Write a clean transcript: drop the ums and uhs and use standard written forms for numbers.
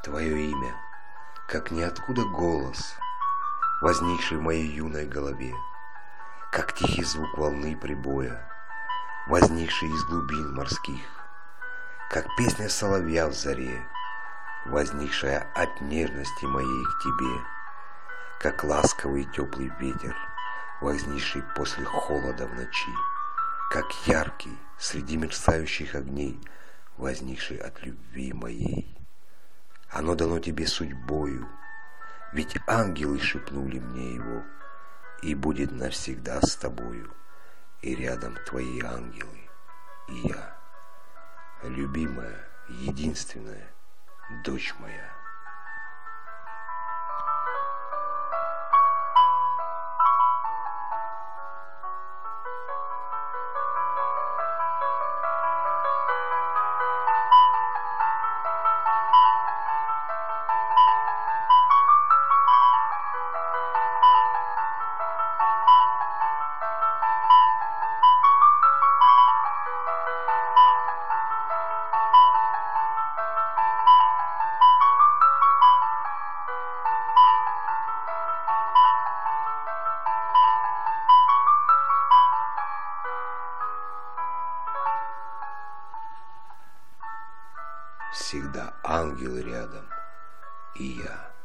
Твое имя, как ниоткуда голос, возникший в моей юной голове, как тихий звук волны прибоя, возникший из глубин морских, как песня соловья в заре, возникшая от нежности моей к тебе, как ласковый теплый ветер, возникший после холода в ночи, как яркий среди мерцающих огней, возникший от любви моей. Оно дано тебе судьбою, ведь ангелы шепнули мне его, и будет навсегда с тобою, и рядом твои ангелы, и я, любимая, единственная дочь моя. Всегда ангелы рядом, и я.